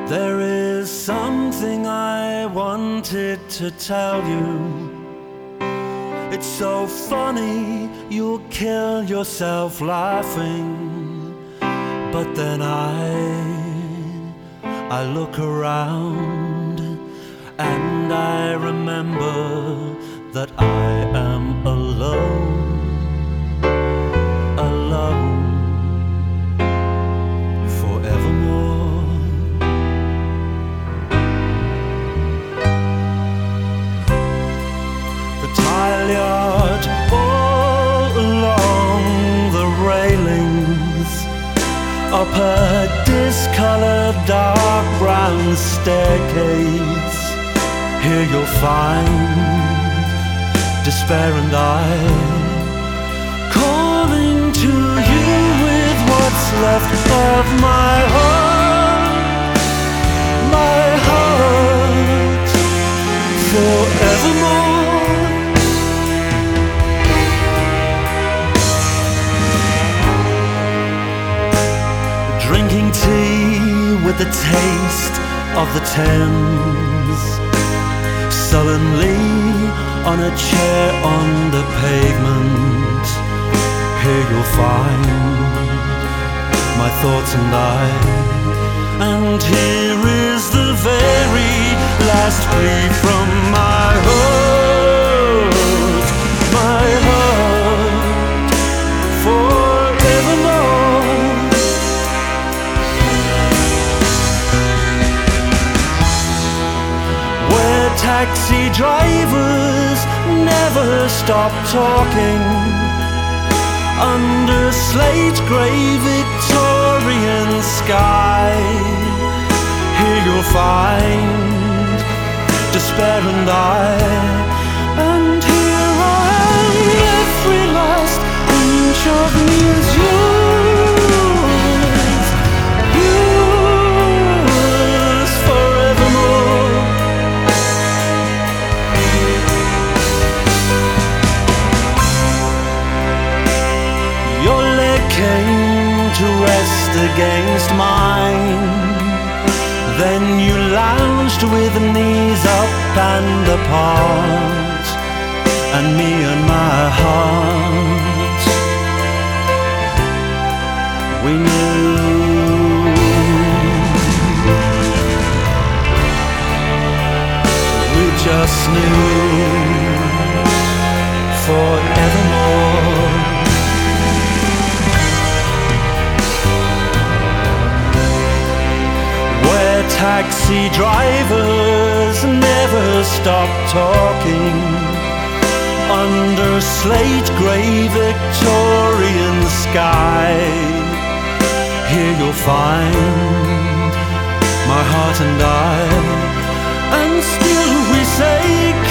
There is something I wanted to tell you. It's so funny, you'll kill yourself laughing. But then I look around and I remember that I am alone, alone forevermore. The tile yard all along the railings, up a discolored dark brown staircase. Here you'll find despair and I calling to you with what's left of my heart forevermore. Drinking tea with the taste of the Thames, sullenly on a chair on the pavement. Here you'll find my thoughts and I, and here is the very last plea from my heart forevermore. Where taxi drivers never stop talking, under slate grey Victorian sky. Here you'll find despair and I, and here I am, every last inch of me is yours, yours forevermore. Your leg came to rest against mine, then you lounged with knees up and apart, and me and my heart, we knew. We just knew forevermore. Taxi drivers never stop talking, under slate grey Victorian sky. Here you'll find my heart and I, and still we say